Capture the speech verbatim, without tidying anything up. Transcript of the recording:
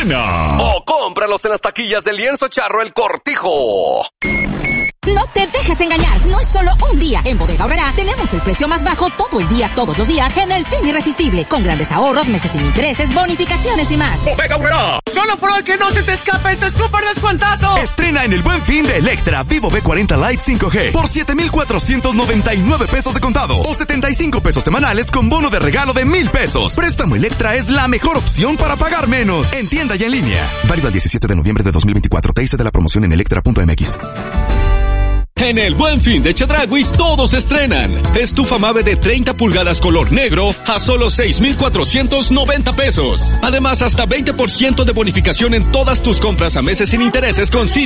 Estrena. O cómpralos en las taquillas del Lienzo Charro El Cortijo. No te dejes engañar, no es solo un día. En Bodega Aurrerá tenemos el precio más bajo todo el día, todos los días en el fin irresistible, con grandes ahorros, meses sin intereses, bonificaciones y más. Bodega Aurrerá. Solo por hoy, que no se te escape este súper descuentazo. Estrena en el Buen Fin de Electra Vivo B cuarenta Lite cinco G por siete mil cuatrocientos noventa y nueve pesos de contado o setenta y cinco pesos semanales con bono de regalo de mil pesos. Préstamo Electra es la mejor opción para pagar menos. En tienda y en línea. Válido el diecisiete de noviembre de dos mil veinticuatro. T I C de la promoción en electra punto m x. En el Buen Fin de Chedraui todos estrenan. Estufa Mave de treinta pulgadas color negro a solo seis mil cuatrocientos noventa pesos. Además, hasta veinte por ciento de bonificación en todas tus compras a meses sin intereses con City